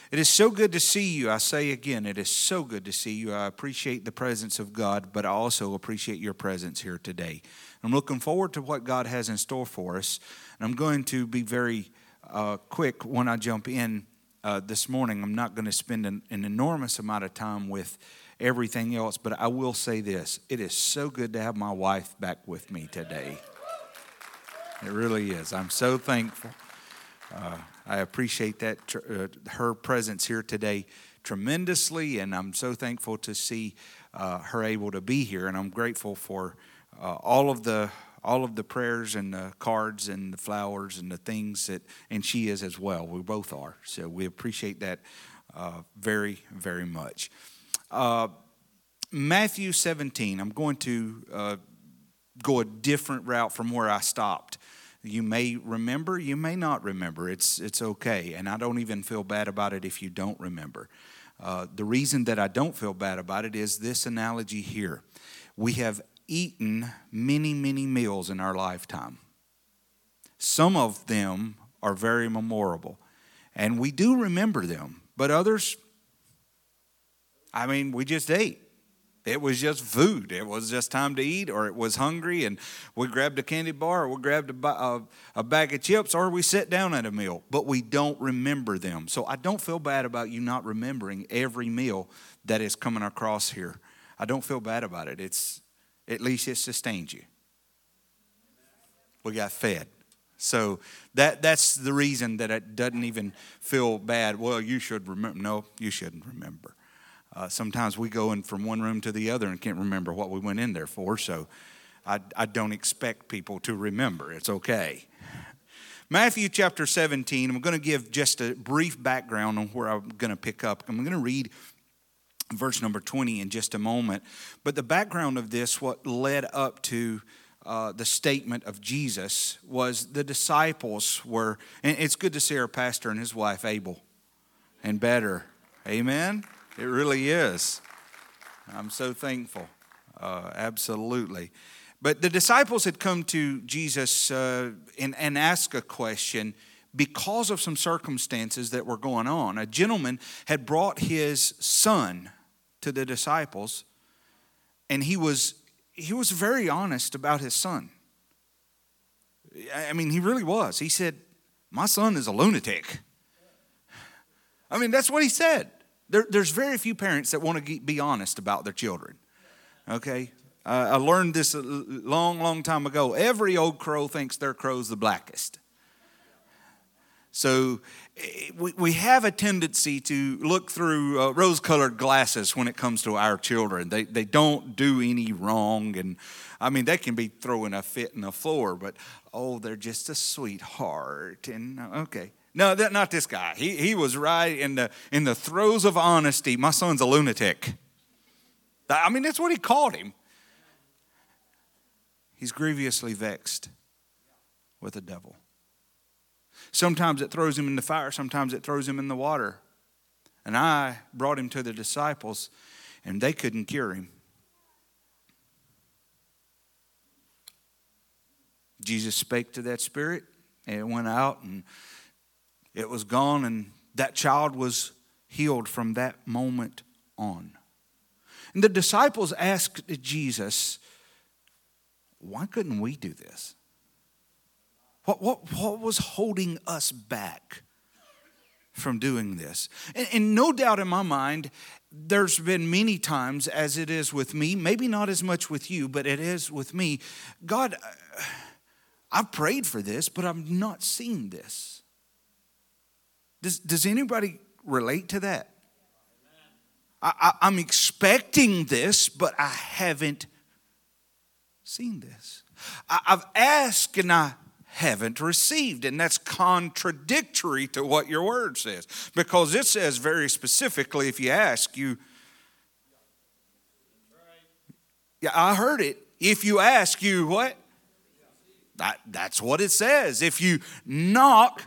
It is so good to see you. I say again, it is so good to see you. I appreciate the presence of God, but I also appreciate your presence here today. I'm looking forward to what God has in store for us. And I'm going to be very quick when I jump in this morning. I'm not going to spend an enormous amount of time with everything else, but I will say this. It is so good to have my wife back with me today. It really is. I'm so thankful. I appreciate that her presence here today tremendously, and I'm so thankful to see her able to be here. And I'm grateful for all of the prayers and the cards and the flowers and the things that, and she is as well. We both are. So we appreciate that very, very much. Matthew 17. I'm going to go a different route from where I stopped. You may remember, you may not remember. It's okay, and I don't even feel bad about it if you don't remember. The reason that I don't feel bad about it is this analogy here. We have eaten many, many meals in our lifetime. Some of them are very memorable, and we do remember them, but others, we just ate. It was just food. It was just time to eat, or it was hungry, and we grabbed a candy bar, or we grabbed a bag of chips, or we sat down at a meal, but we don't remember them. So I don't feel bad about you not remembering every meal that is coming across here. I don't feel bad about it. At least it sustains you. We got fed. So that's the reason that it doesn't even feel bad. Well, you should remember. No, you shouldn't remember. Sometimes we go in from one room to the other and can't remember what we went in there for. So I don't expect people to remember. It's okay. Matthew chapter 17. I'm going to give just a brief background on where I'm going to pick up. I'm going to read verse number 20 in just a moment. But the background of this, what led up to the statement of Jesus, was the disciples were, and it's good to see our pastor and his wife able and better. Amen. It really is. I'm so thankful. Absolutely. But the disciples had come to Jesus and asked a question because of some circumstances that were going on. A gentleman had brought his son to the disciples, and he was very honest about his son. He really was. He said, "My son is a lunatic." That's what he said. There's very few parents that want to be honest about their children. Okay? I learned this a long, long time ago. Every old crow thinks their crow's the blackest. So we have a tendency to look through rose-colored glasses when it comes to our children. They don't do any wrong. And they can be throwing a fit in the floor, but, they're just a sweetheart. And okay. No, not this guy. He was right in the throes of honesty. My son's a lunatic. That's what he called him. He's grievously vexed with the devil. Sometimes it throws him in the fire. Sometimes it throws him in the water. And I brought him to the disciples, and they couldn't cure him. Jesus spake to that spirit, and it went out, and it was gone, and that child was healed from that moment on. And the disciples asked Jesus, "Why couldn't we do this? What was holding us back from doing this?" And no doubt in my mind, there's been many times, as it is with me, maybe not as much with you, but it is with me. God, I've prayed for this, but I've not seen this. Does anybody relate to that? I'm expecting this, but I haven't seen this. I've asked and I haven't received, and that's contradictory to what your word says, because it says very specifically, if you ask, you. Yeah, I heard it. If you ask, you what? That's what it says. If you knock,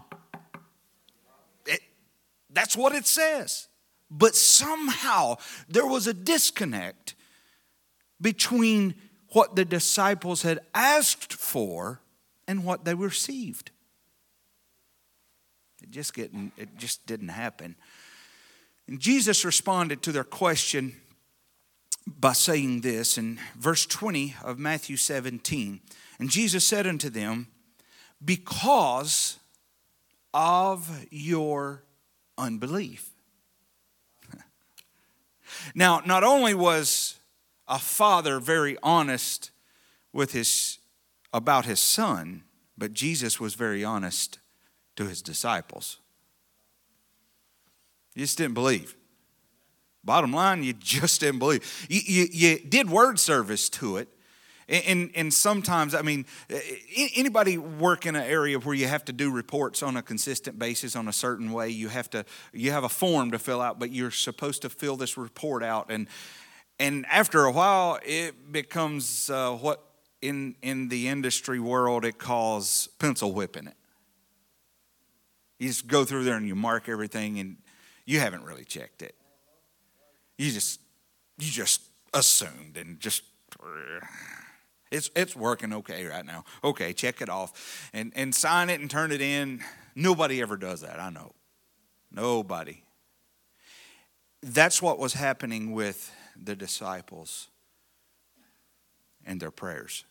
that's what it says. But somehow there was a disconnect between what the disciples had asked for and what they received. It just didn't happen. And Jesus responded to their question by saying this in verse 20 of Matthew 17. And Jesus said unto them, because of your unbelief. Now, not only was a father very honest with about his son, but Jesus was very honest to his disciples. You just didn't believe. Bottom line, you just didn't believe. You did word service to it. And sometimes, I mean, anybody work in an area where you have to do reports on a consistent basis on a certain way, you have a form to fill out, but you're supposed to fill this report out. And after a while, it becomes what in the industry world it calls pencil whipping it. You just go through there and you mark everything, and you haven't really checked it. You just assumed and just, it's working okay right now. Okay, check it off and sign it and turn it in. Nobody ever does that, I know. Nobody. That's what was happening with the disciples and their prayers.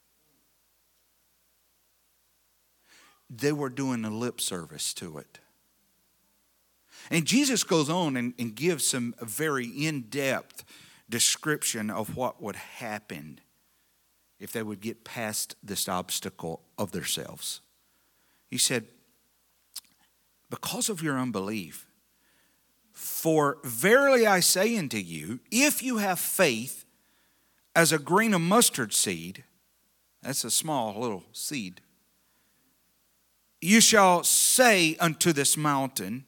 They were doing a lip service to it. And Jesus goes on and gives some very in-depth description of what would happen if they would get past this obstacle of themselves. He said, because of your unbelief, for verily I say unto you, if you have faith as a grain of mustard seed, that's a small little seed, you shall say unto this mountain,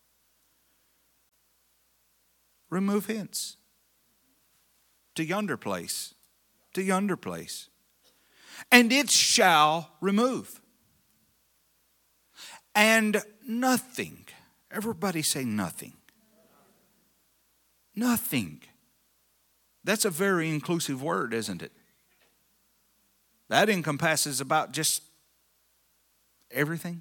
remove hence to yonder place, and it shall remove. And nothing, everybody say nothing. Nothing. That's a very inclusive word, isn't it? That encompasses about just everything.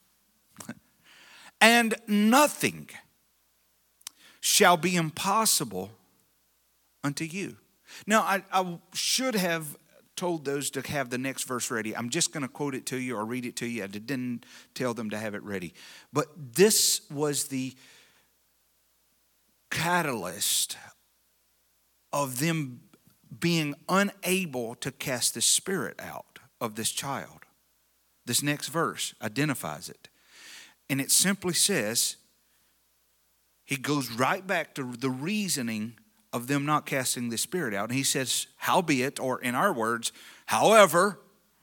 And nothing shall be impossible unto you. Now, I should have told those to have the next verse ready. I'm just going to quote it to you or read it to you. I didn't tell them to have it ready. But this was the catalyst of them being unable to cast the spirit out of this child. This next verse identifies it. And it simply says, he goes right back to the reasoning of them not casting the spirit out. And he says, howbeit, or in our words, however,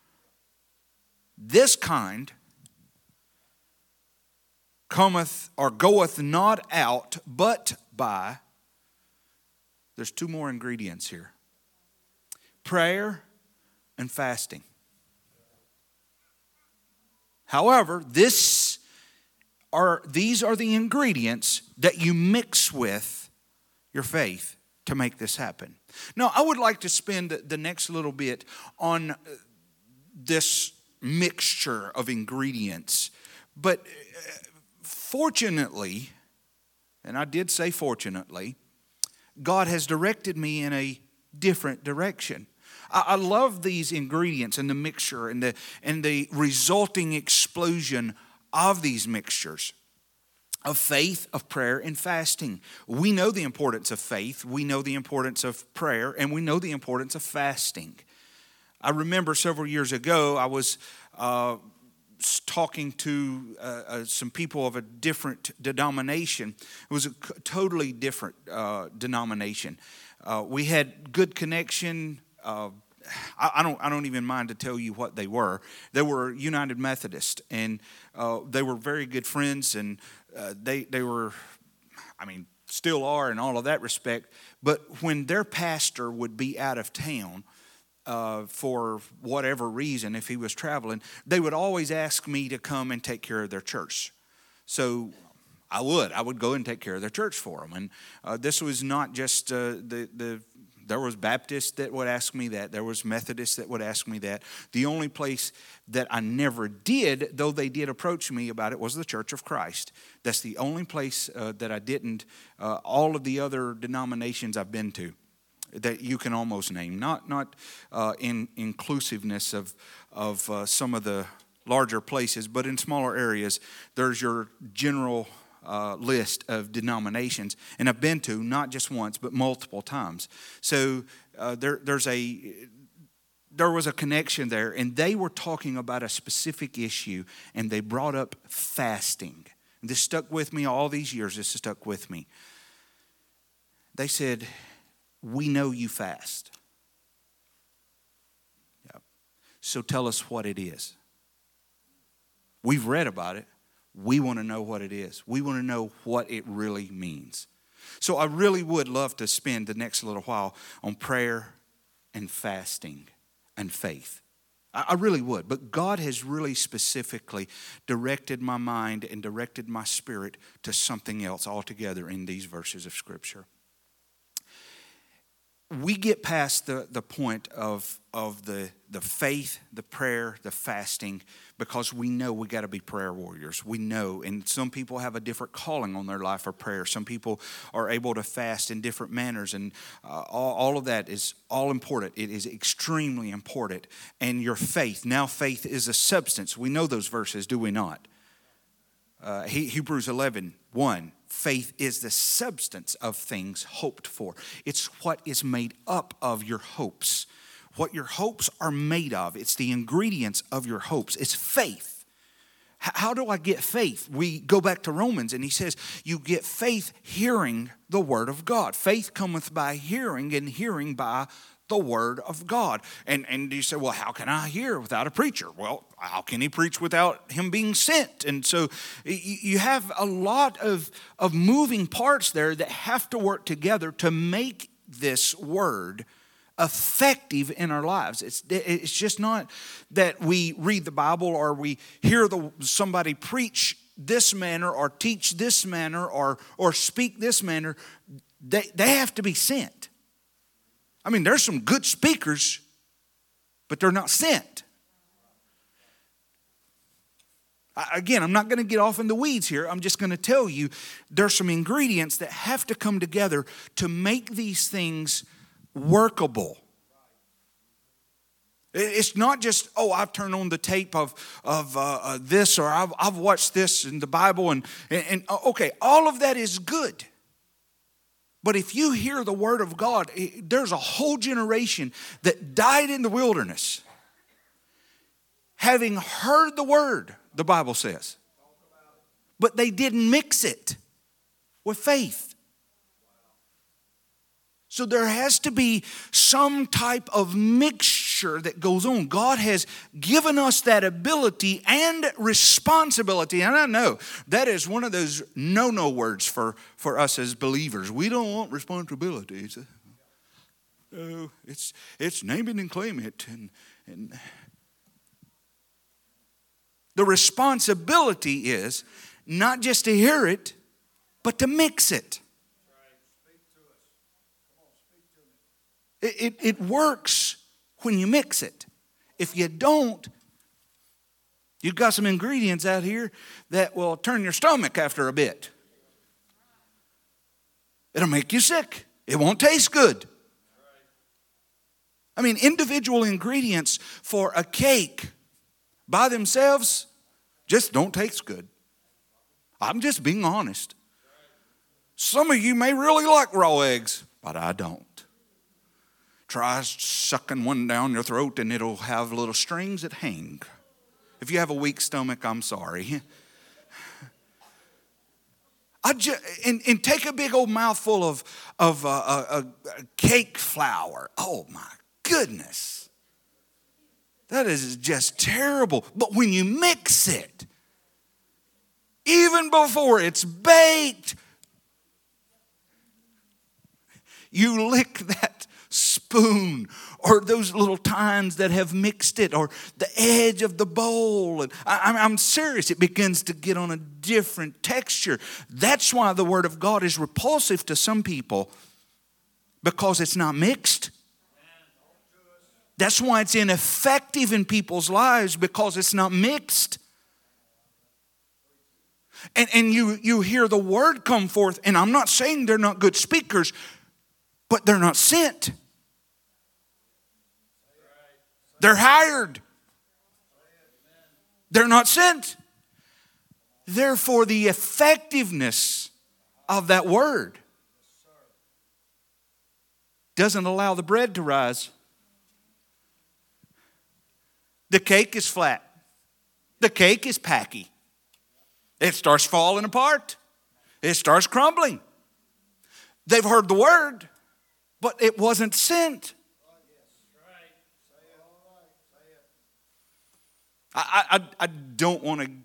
this kind cometh or goeth not out but by, there's two more ingredients here, prayer and fasting. However, these are the ingredients that you mix with your faith to make this happen. Now, I would like to spend the next little bit on this mixture of ingredients. But fortunately, and I did say fortunately, God has directed me in a different direction. I love these ingredients and the mixture and the resulting explosion of these mixtures of faith, of prayer, and fasting. We know the importance of faith, we know the importance of prayer, and we know the importance of fasting. I remember several years ago, I was talking to some people of a different denomination. It was a totally different denomination. We had good connection. I don't even mind to tell you what they were. They were United Methodist, and they were very good friends, and they were, still are in all of that respect. But when their pastor would be out of town for whatever reason, if he was traveling, they would always ask me to come and take care of their church. So I would go and take care of their church for them. And this was not just the There was Baptists that would ask me that. There was Methodists that would ask me that. The only place that I never did, though they did approach me about it, was the Church of Christ. That's the only place that I didn't. All of the other denominations I've been to that you can almost name, not in inclusiveness of some of the larger places, but in smaller areas, there's your general list of denominations, and I've been to not just once but multiple times. So there was a connection there, and they were talking about a specific issue, and they brought up fasting. And this stuck with me all these years. This stuck with me. They said, "We know you fast. Yep. So tell us what it is. We've read about it. We want to know what it is. We want to know what it really means." So I really would love to spend the next little while on prayer and fasting and faith. I really would. But God has really specifically directed my mind and directed my spirit to something else altogether in these verses of Scripture. We get past the point of the faith, the prayer, the fasting, because we know we got to be prayer warriors. We know, and some people have a different calling on their life for prayer. Some people are able to fast in different manners, and all of that is all important. It is extremely important. And your faith, now faith is a substance. We know those verses, do we not? Hebrews 11:1. Faith is the substance of things hoped for. It's what is made up of your hopes. What your hopes are made of. It's the ingredients of your hopes. It's faith. How do I get faith? We go back to Romans, and he says, you get faith hearing the word of God. Faith cometh by hearing, and hearing by the word of God. And you say, well, how can I hear without a preacher? Well, how can he preach without him being sent? And so you have a lot of moving parts there that have to work together to make this word effective in our lives. It's just not that we read the Bible or we hear somebody preach this manner or teach this manner or speak this manner. They have to be sent. I mean, there's some good speakers, but they're not sent. Again, I'm not going to get off in the weeds here. I'm just going to tell you there's some ingredients that have to come together to make these things workable. It's not just, I've turned on the tape of this, or I've watched this in the Bible, and okay, all of that is good. But if you hear the word of God, there's a whole generation that died in the wilderness having heard the word, the Bible says. But they didn't mix it with faith. So there has to be some type of mixture that goes on. God has given us that ability and responsibility. And I know that is one of those no-no words for us as believers. We don't want responsibility. It's name it and claim it. And the responsibility is not just to hear it, but to mix it. It works when you mix it. If you don't, you've got some ingredients out here that will turn your stomach after a bit. It'll make you sick. It won't taste good. I mean, individual ingredients for a cake by themselves just don't taste good. I'm just being honest. Some of you may really like raw eggs, but I don't. Try sucking one down your throat and it'll have little strings that hang. If you have a weak stomach, I'm sorry. And take a big old mouthful of cake flour. Oh my goodness. That is just terrible. But when you mix it, even before it's baked, you lick that spoon or those little tines that have mixed it or the edge of the bowl. And I'm serious. It begins to get on a different texture. That's why the Word of God is repulsive to some people Because it's not mixed. That's why it's ineffective in people's lives, because it's not mixed. And you hear the word come forth, and I'm not saying they're not good speakers, but they're not sent. They're hired. They're not sent. Therefore, the effectiveness of that word doesn't allow the bread to rise. The cake is flat. The cake is packy. It starts falling apart. It starts crumbling. They've heard the word, but it wasn't sent. I don't want to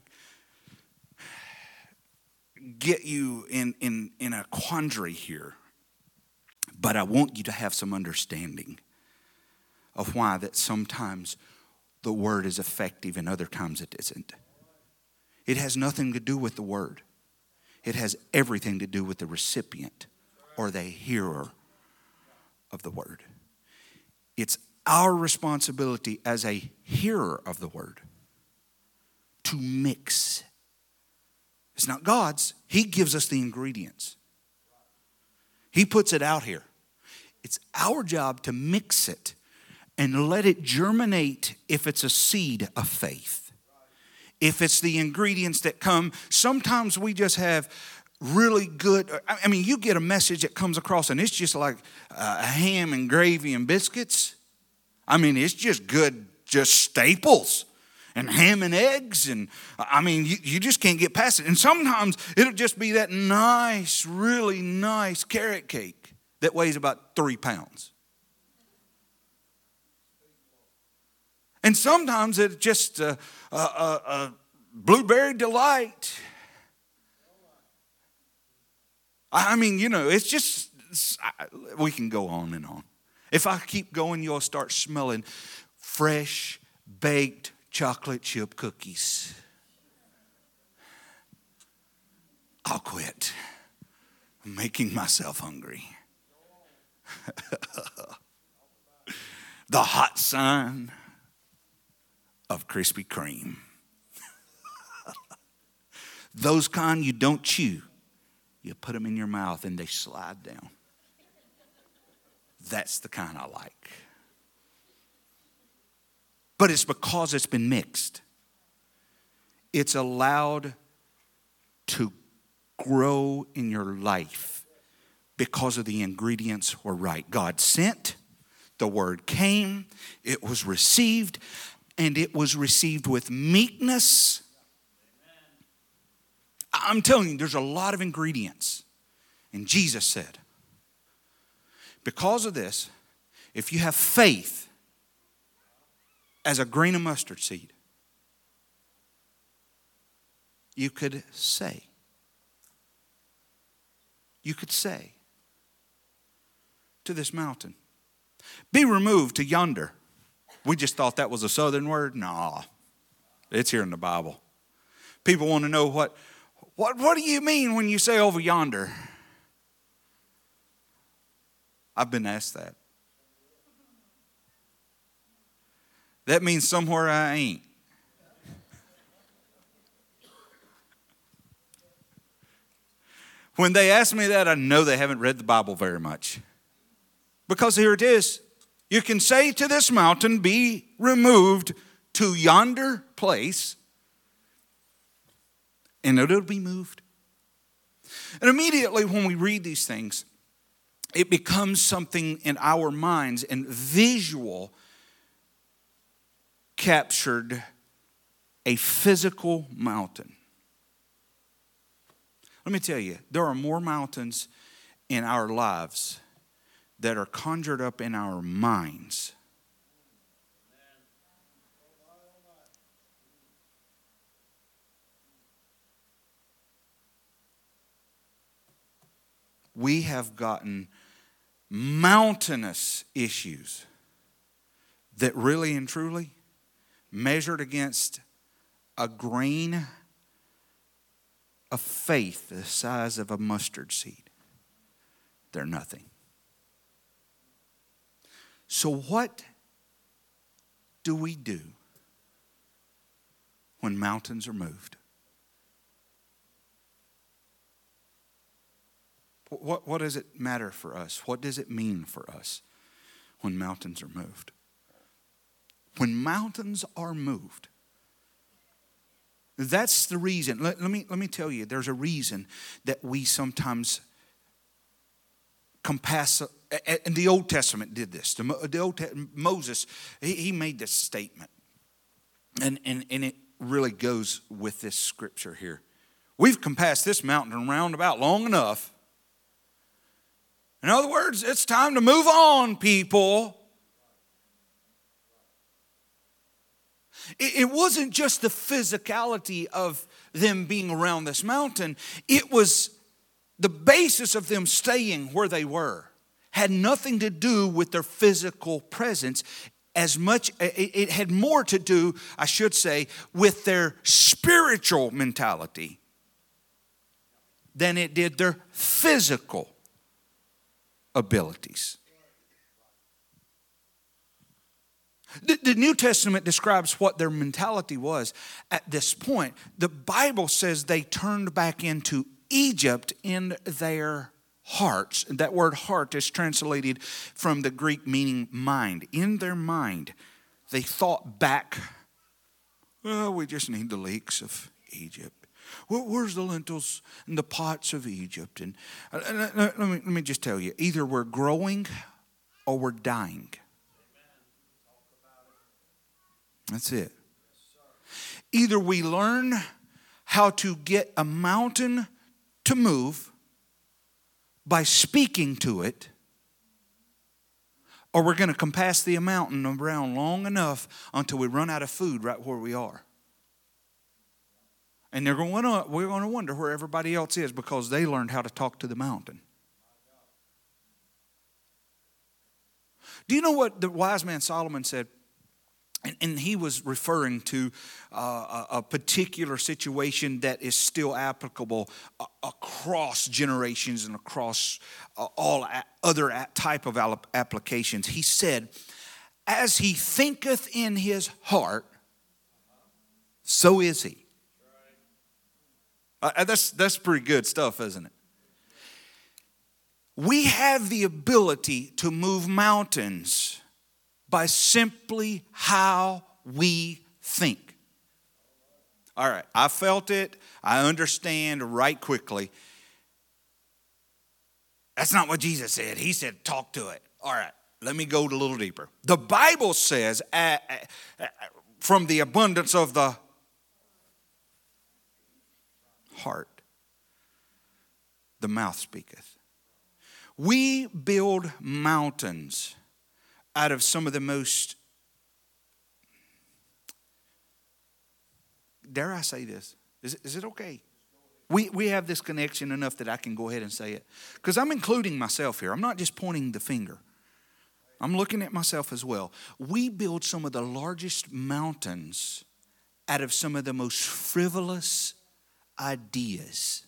get you in a quandary here, but I want you to have some understanding of why that sometimes the word is effective and other times it isn't. It has nothing to do with the word. It has everything to do with the recipient or the hearer of the word. It's our responsibility as a hearer of the word to mix. It's not God's. He gives us the ingredients. He puts it out here. It's our job to mix it and let it germinate if it's a seed of faith. If it's the ingredients that come, sometimes we just have really good, I mean, you get a message that comes across and it's just like ham and gravy and biscuits. I mean, it's just good, just staples. And ham and eggs, and I mean, you just can't get past it. And sometimes it'll just be that nice, really nice carrot cake that weighs about 3 pounds. And sometimes it's just a blueberry delight. I mean, you know, it's just, we can go on and on. If I keep going, you'll start smelling fresh, baked chocolate chip cookies. I'll quit. I'm making myself hungry. The hot sign of Krispy Kreme. Those kind you don't chew. You put them in your mouth and they slide down. That's the kind I like. But it's because it's been mixed. It's allowed to grow in your life because of the ingredients were right. God sent, the word came, it was received, and it was received with meekness. I'm telling you, there's a lot of ingredients. And Jesus said, because of this, if you have faith as a grain of mustard seed, you could say to this mountain, be removed to yonder. We just thought that was a southern word. No, it's here in the Bible. People want to know what do you mean when you say over yonder? I've been asked that. That means somewhere I ain't. When they ask me that, I know they haven't read the Bible very much. Because here it is. You can say to this mountain, be removed to yonder place, and it'll be moved. And immediately when we read these things, it becomes something in our minds, and visual captured a physical mountain. Let me tell you, there are more mountains in our lives that are conjured up in our minds we have gotten mountainous issues that really and truly, measured against a grain of faith the size of a mustard seed, they're nothing. So what do we do when mountains are moved? What does it matter for us? What does it mean for us when mountains are moved? When mountains are moved, that's the reason. Let me tell you, there's a reason that we sometimes compass. And the Old Testament did this. Moses, he made this statement. And it really goes with this scripture here. We've compassed this mountain around about long enough. In other words, it's time to move on, people. It wasn't just the physicality of them being around this mountain. It was the basis of them staying where they were. Had nothing to do with their physical presence as much. It had more to do, I should say, with their spiritual mentality than it did their physical abilities. The New Testament describes what their mentality was at this point. The Bible says they turned back into Egypt in their hearts. That word heart is translated from the Greek meaning mind. In their mind, they thought back, well, we just need the lakes of Egypt. Where's the lentils and the pots of Egypt? And let me just tell you, either we're growing or we're dying. That's it. Either we learn how to get a mountain to move by speaking to it, or we're going to compass the mountain around long enough until we run out of food right where we are. And we're going to wonder where everybody else is because they learned how to talk to the mountain. Do you know what the wise man Solomon said? And he was referring to a particular situation that is still applicable across generations and across all other type of applications. He said, as he thinketh in his heart, so is he. That's pretty good stuff, isn't it? We have the ability to move mountains by simply how we think. All right, I felt it. I understand right quickly. That's not what Jesus said. He said, talk to it. All right, let me go a little deeper. The Bible says, from the abundance of the heart, the mouth speaketh. We build mountains out of some of the most, dare I say this? Is it okay? We have this connection enough that I can go ahead and say it. Because I'm including myself here. I'm not just pointing the finger. I'm looking at myself as well. We build some of the largest mountains out of some of the most frivolous ideas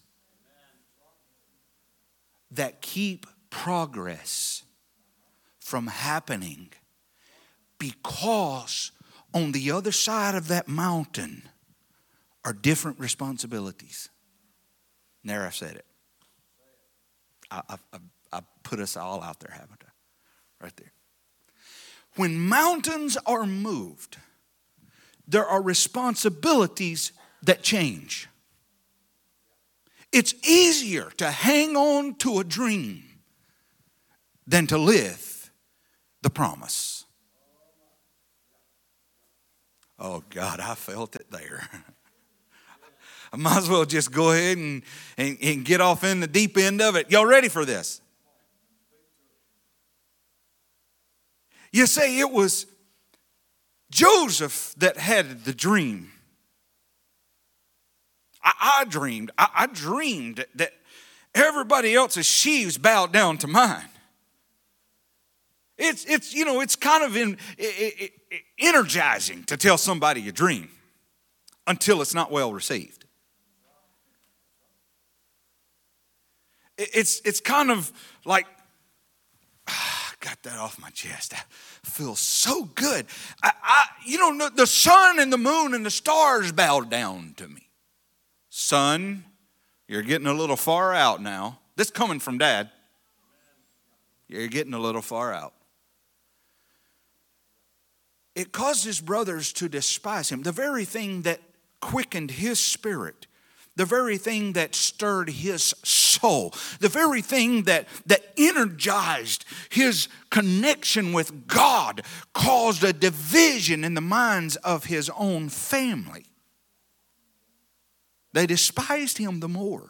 that keep progress from happening, because on the other side of that mountain are different responsibilities. And there, I've said it. I put us all out there, haven't I? Right there. When mountains are moved, there are responsibilities that change. It's easier to hang on to a dream than to live the promise. Oh God, I felt it there. I might as well just go ahead and get off in the deep end of it. Y'all ready for this? You say it was Joseph that had the dream. I dreamed that everybody else's sheaves bowed down to mine. It's kind of energizing to tell somebody a dream until it's not well received. It's kind of like, got that off my chest. That feels so good. The sun and the moon and the stars bowed down to me. Son, you're getting a little far out now. This coming from Dad. You're getting a little far out. It caused his brothers to despise him. The very thing that quickened his spirit, the very thing that stirred his soul, the very thing that energized his connection with God, caused a division in the minds of his own family. They despised him the more.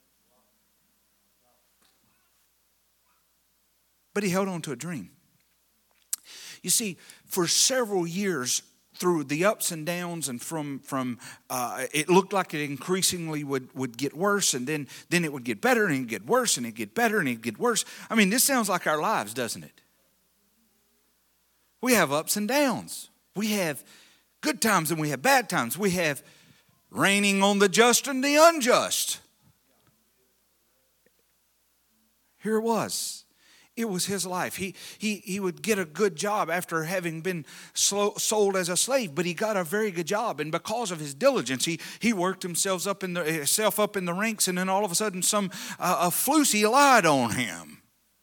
But he held on to a dream. You see, for several years, through the ups and downs, and from it looked like it increasingly would get worse, and then it would get better, and it'd get worse, and it'd get better, and it'd get worse. I mean, this sounds like our lives, doesn't it? We have ups and downs. We have good times and we have bad times. We have raining on the just and the unjust. Here it was. It was his life. He would get a good job after having been sold as a slave, but he got a very good job. And because of his diligence, he worked himself up in the ranks, and then all of a sudden a floozy lied on him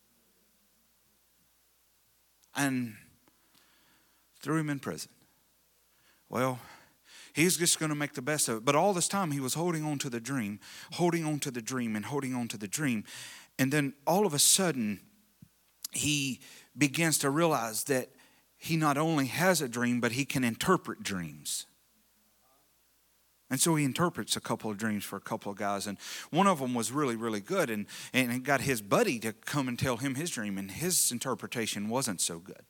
and threw him in prison. Well, he's just going to make the best of it. But all this time he was holding on to the dream, holding on to the dream, and holding on to the dream. And then all of a sudden, he begins to realize that he not only has a dream, but he can interpret dreams. And so he interprets a couple of dreams for a couple of guys. And one of them was really, really good. And got his buddy to come and tell him his dream. And his interpretation wasn't so good.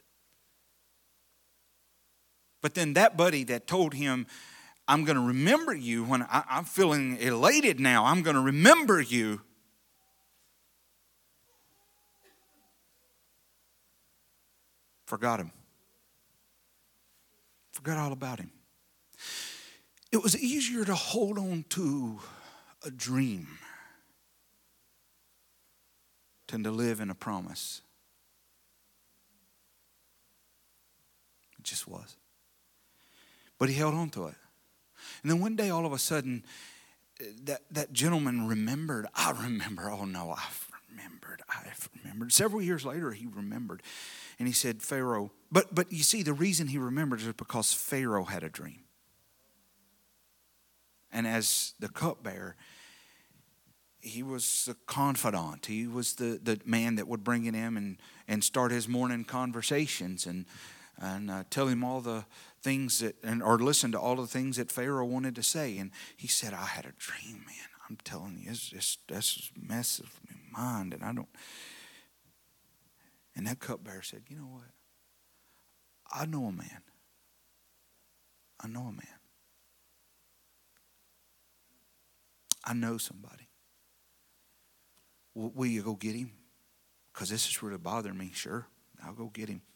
But then that buddy that told him, I'm going to remember you when I'm feeling elated now. I'm going to remember you. Forgot him. Forgot all about him. It was easier to hold on to a dream than to live in a promise. It just was. But he held on to it. And then one day, all of a sudden, that gentleman remembered. I've remembered. Several years later, he remembered. And he said, Pharaoh, but you see, the reason he remembered is because Pharaoh had a dream. And as the cupbearer, he was the confidant. He was the man that would bring it in and start his morning conversations and tell him all the things or listen to all the things that Pharaoh wanted to say. And he said, I had a dream, man. I'm telling you, that's messes with my mind, and I don't. And that cupbearer said, you know what? I know a man. I know somebody. Will you go get him? Because this is really bothering me. Sure, I'll go get him.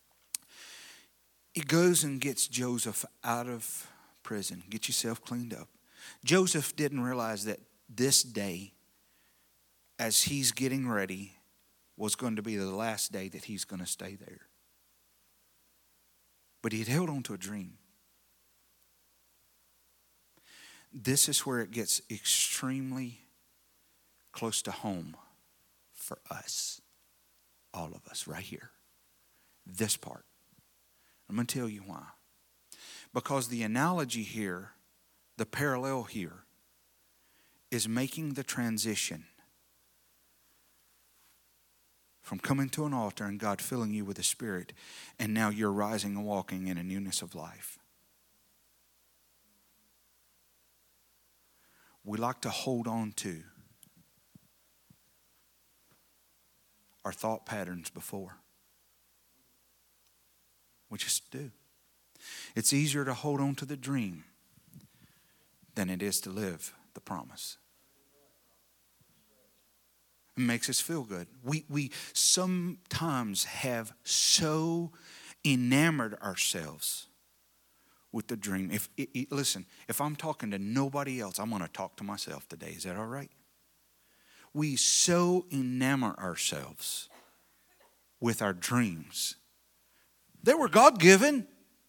He goes and gets Joseph out of prison. Get yourself cleaned up. Joseph didn't realize that this day, as he's getting ready, was going to be the last day that he's going to stay there. But he had held on to a dream. This is where it gets extremely close to home for us, all of us, right here. This part. I'm going to tell you why. Because the analogy here, the parallel here, is making the transition from coming to an altar and God filling you with the Spirit, and now you're rising and walking in a newness of life. We like to hold on to our thought patterns before. We just do. It's easier to hold on to the dream than it is to live the promise. It makes us feel good. We sometimes have so enamored ourselves with the dream. Listen, if I'm talking to nobody else, I'm going to talk to myself today. Is that all right? We so enamor ourselves with our dreams. They were God-given.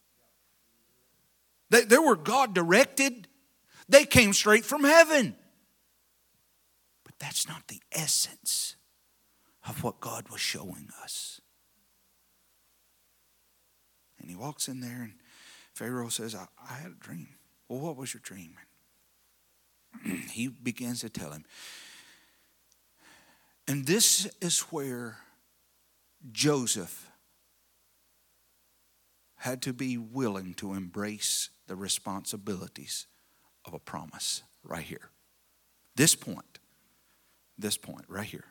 They were God-directed. They came straight from heaven. But that's not the essence of what God was showing us. And he walks in there and Pharaoh says, I had a dream. Well, what was your dream? He begins to tell him. And this is where Joseph had to be willing to embrace the responsibilities of a promise right here. This point right here.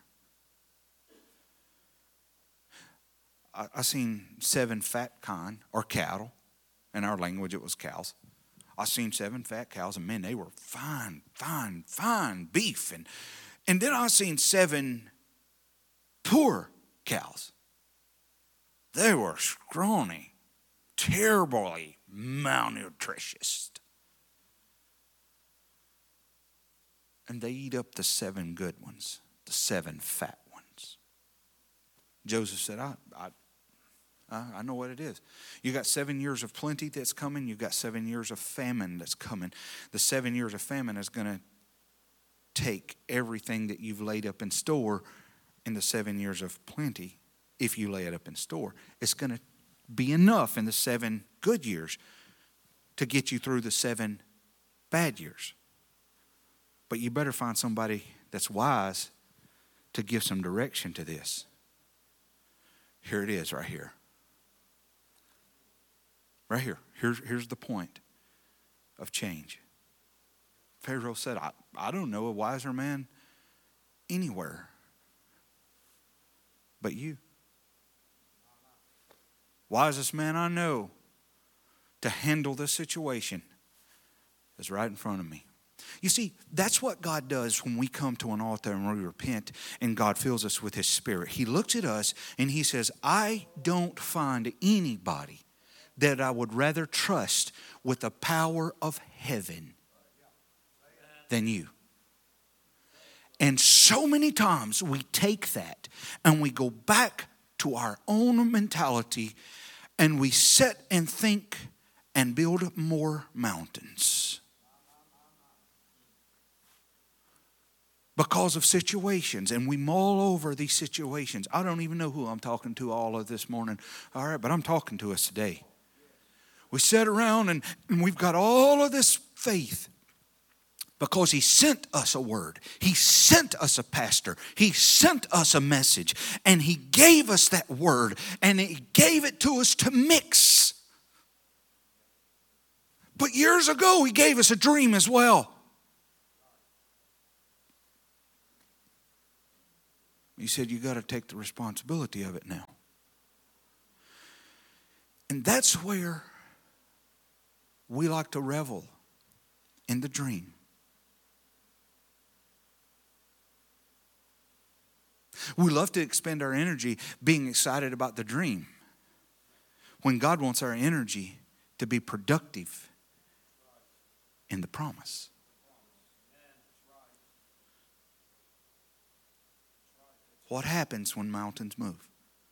I seen 7 fat kine, or cattle. In our language, it was cows. I seen 7 fat cows, and man, they were fine beef. And then I seen 7 poor cows. They were scrawny, terribly malnutritious. And they eat up the 7 good ones, the 7 fat ones. Joseph said, I know what it is. You got 7 years of plenty that's coming. You got 7 years of famine that's coming. The 7 years of famine is going to take everything that you've laid up in store in the 7 years of plenty. If you lay it up in store, it's going to be enough in the 7 good years to get you through the 7 bad years. But you better find somebody that's wise to give some direction to this. Here it is right here. Right here. Here's the point of change. Pharaoh said, I don't know a wiser man anywhere but you. Wisest man I know to handle this situation is right in front of me. You see, that's what God does when we come to an altar and we repent and God fills us with His Spirit. He looks at us and He says, I don't find anybody that I would rather trust with the power of heaven than you. And so many times we take that and we go back to our own mentality and we sit and think and build more mountains. Because of situations, and we mull over these situations. I don't even know who I'm talking to all of this morning. All right, but I'm talking to us today. We sit around and we've got all of this faith because He sent us a word. He sent us a pastor. He sent us a message. And He gave us that word. And He gave it to us to mix. But years ago, He gave us a dream as well. He said, you got to take the responsibility of it now. And that's where we like to revel in the dream. We love to expend our energy being excited about the dream when God wants our energy to be productive in the promise. What happens when mountains move?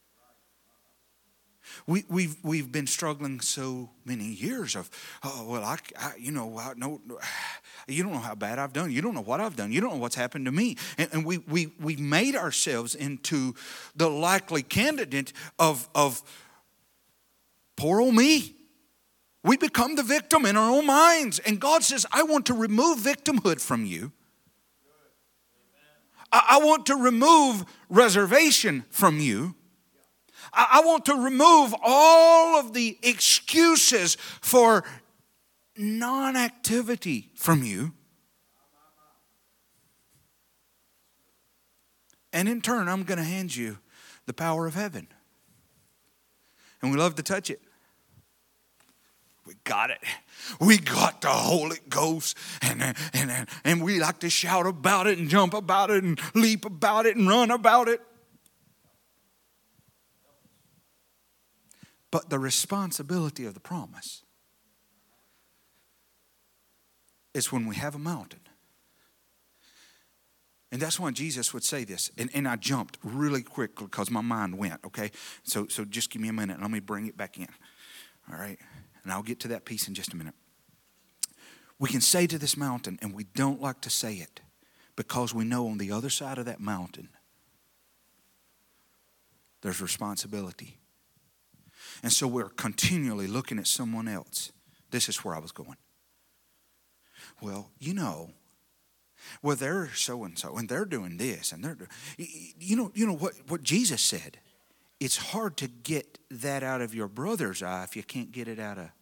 We've been struggling so many years of, you don't know how bad I've done. You don't know what I've done. You don't know what's happened to me. And we've made ourselves into the likely candidate of poor old me. We become the victim in our own minds. And God says, I want to remove victimhood from you. I want to remove reservation from you. I want to remove all of the excuses for non-activity from you. And in turn, I'm going to hand you the power of heaven. And we love to touch it. We got it. We got the Holy Ghost. And we like to shout about it and jump about it and leap about it and run about it. But the responsibility of the promise is when we have a mountain. And that's why Jesus would say this. And I jumped really quick because my mind went, okay? So just give me a minute and let me bring it back in. All right? And I'll get to that piece in just a minute. We can say to this mountain, and we don't like to say it because we know on the other side of that mountain there's responsibility. And so we're continually looking at someone else. This is where I was going. Well, well, they're so-and-so, and they're doing this, and they're doing... You know what Jesus said? It's hard to get that out of your brother's eye if you can't get it out of...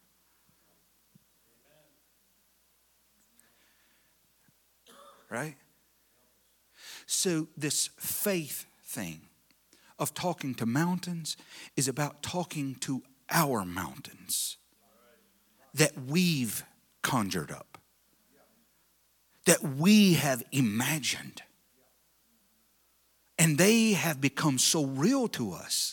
Right? So this faith thing of talking to mountains is about talking to our mountains that we've conjured up, that we have imagined. And they have become so real to us.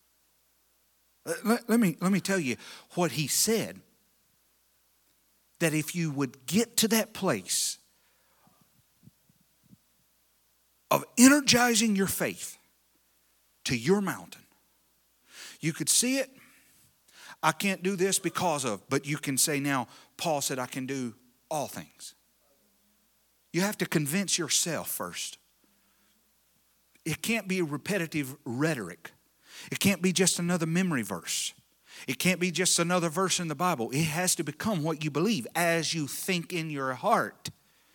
Let me tell you what he said. That if you would get to that place of energizing your faith to your mountain, you could see it. I can't do this because of, but you can say now, Paul said I can do all things. You have to convince yourself first. It can't be repetitive rhetoric. It can't be just another memory verse. It can't be just another verse in the Bible. It has to become what you believe as you think in your heart.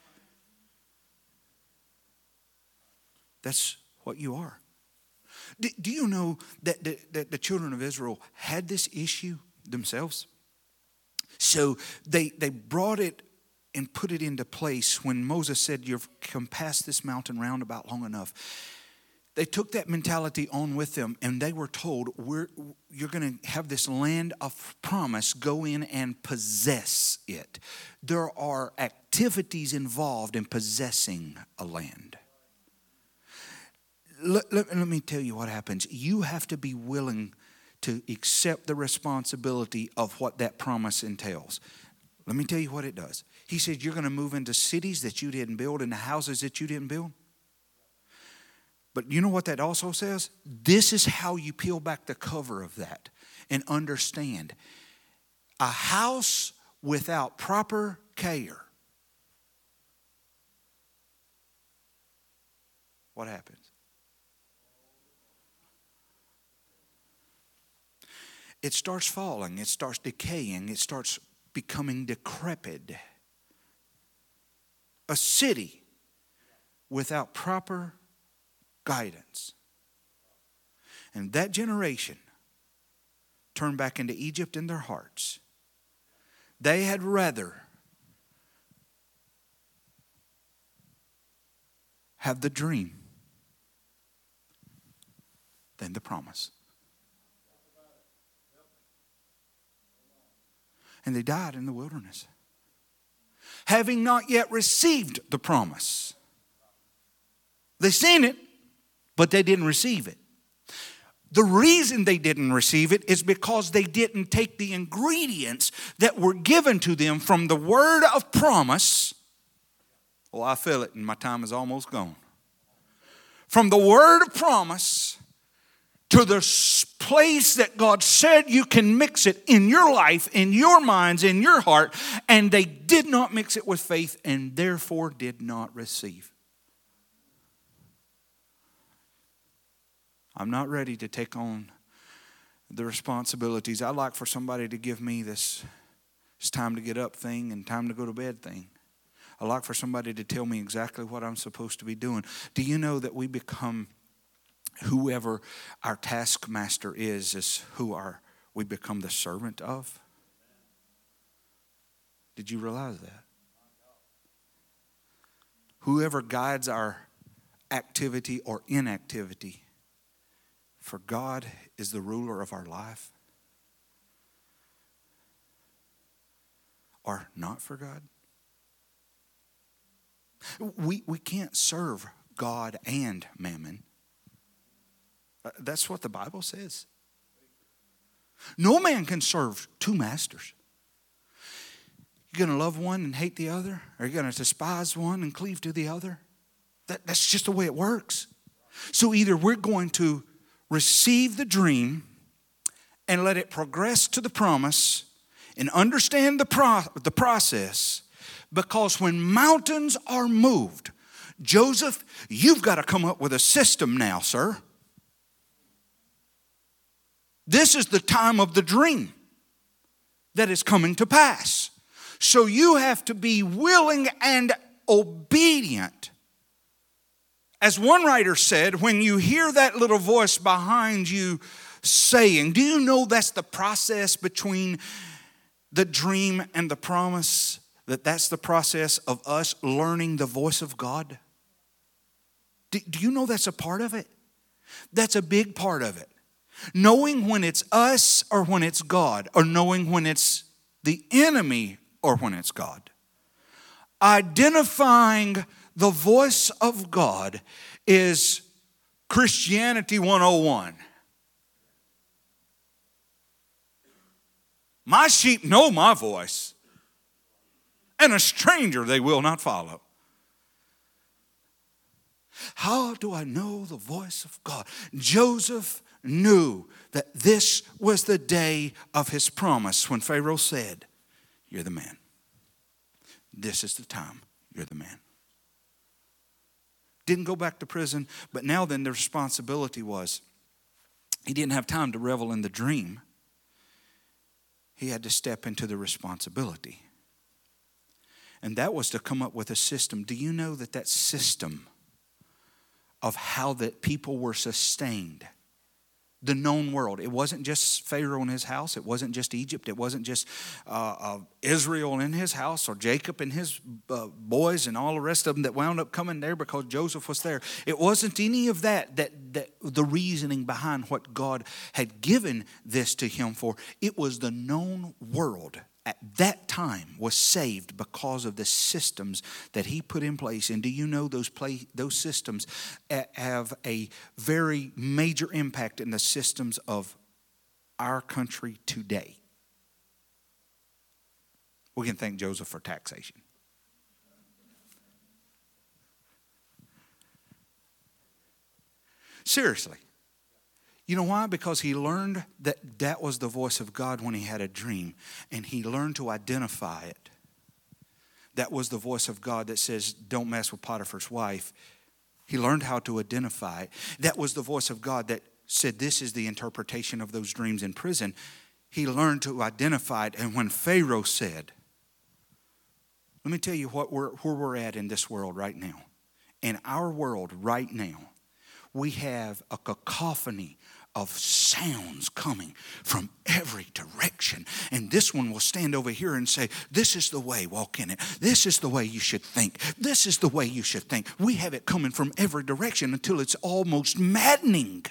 That's what you are. Do you know that the children of Israel had this issue themselves? So they brought it and put it into place when Moses said, you've come past this mountain round about long enough. They took that mentality on with them, and they were told, you're going to have this land of promise. Go in and possess it. There are activities involved in possessing a land. Let me tell you what happens. You have to be willing to accept the responsibility of what that promise entails. Let me tell you what it does. He said, you're going to move into cities that you didn't build, into houses that you didn't build. But you know what that also says? This is how you peel back the cover of that and understand. A house without proper care. What happens? It starts falling. It starts decaying. It starts becoming decrepit. A city without proper guidance. And that generation turned back into Egypt in their hearts. They had rather have the dream than the promise. And they died in the wilderness, having not yet received the promise. They seen it, but they didn't receive it. The reason they didn't receive it is because they didn't take the ingredients that were given to them from the word of promise. Oh, I feel it, and my time is almost gone. From the word of promise to the place that God said you can mix it in your life, in your minds, in your heart, and they did not mix it with faith and therefore did not receive. I'm not ready to take on the responsibilities. I'd like for somebody to give me this it's time to get up thing and time to go to bed thing. I'd like for somebody to tell me exactly what I'm supposed to be doing. Do you know that we become whoever our taskmaster is who we become the servant of? Did you realize that? Whoever guides our activity or inactivity for God is the ruler of our life, or not for God. We can't serve God and mammon. That's what the Bible says. No man can serve two masters. You're going to love one and hate the other? Or you're going to despise one and cleave to the other? That's just the way it works. So either we're going to receive the dream and let it progress to the promise and understand the process, because when mountains are moved, Joseph, you've got to come up with a system now, sir. This is the time of the dream that is coming to pass. So you have to be willing and obedient. As one writer said, when you hear that little voice behind you saying, do you know that's the process between the dream and the promise? That's the process of us learning the voice of God? Do you know that's a part of it? That's a big part of it. Knowing when it's us or when it's God, or knowing when it's the enemy or when it's God. Identifying the voice of God is Christianity 101. My sheep know my voice, and a stranger they will not follow. How do I know the voice of God? Joseph knew that this was the day of his promise when Pharaoh said, you're the man. This is the time. You're the man. Didn't go back to prison, but now then the responsibility was, he didn't have time to revel in the dream. He had to step into the responsibility. And that was to come up with a system. Do you know that system of how that people were sustained, the known world, it wasn't just Pharaoh and his house, it wasn't just Egypt, it wasn't just Israel and his house, or Jacob and his boys and all the rest of them that wound up coming there because Joseph was there. It wasn't any of that the reasoning behind what God had given this to him for. It was the known world at that time was saved because of the systems that he put in place. And do you know those systems have a very major impact in the systems of our country today? We can thank Joseph for taxation. Seriously. You know why? Because he learned that was the voice of God when he had a dream. And he learned to identify it. That was the voice of God that says, don't mess with Potiphar's wife. He learned how to identify it. That was the voice of God that said, this is the interpretation of those dreams in prison. He learned to identify it. And when Pharaoh said, let me tell you where we're at in this world right now. In our world right now, we have a cacophony of sounds coming from every direction. And this one will stand over here and say, this is the way, walk in it. This is the way you should think. This is the way you should think. We have it coming from every direction until it's almost maddening.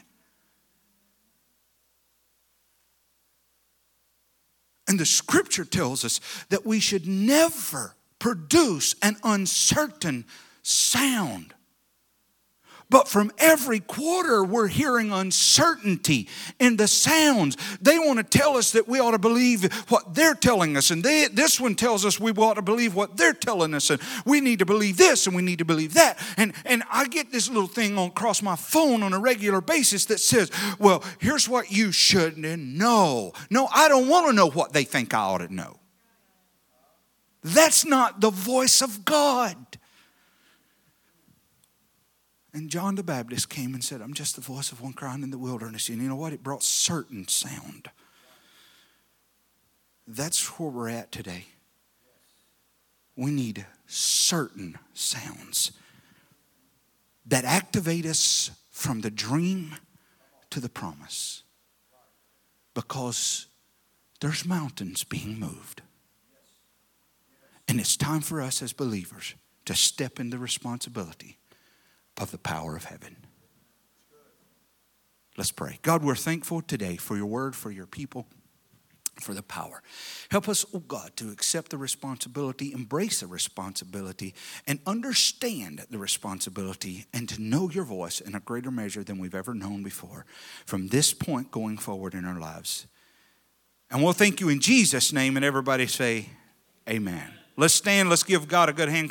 And the scripture tells us that we should never produce an uncertain sound. But from every quarter, we're hearing uncertainty in the sounds. They want to tell us that we ought to believe what they're telling us. And this one tells us we ought to believe what they're telling us. And we need to believe this and we need to believe that. And I get this little thing across my phone on a regular basis that says, well, here's what you should know. No, I don't want to know what they think I ought to know. That's not the voice of God. And John the Baptist came and said, I'm just the voice of one crying in the wilderness. And you know what? It brought certain sound. That's where we're at today. We need certain sounds that activate us from the dream to the promise. Because there's mountains being moved. And it's time for us as believers to step into responsibility of the power of heaven. Let's pray. God, we're thankful today for your word, for your people, for the power. Help us, oh God, to accept the responsibility, embrace the responsibility, and understand the responsibility, and to know your voice in a greater measure than we've ever known before from this point going forward in our lives. And we'll thank you in Jesus' name, and everybody say amen. Let's stand. Let's give God a good hand.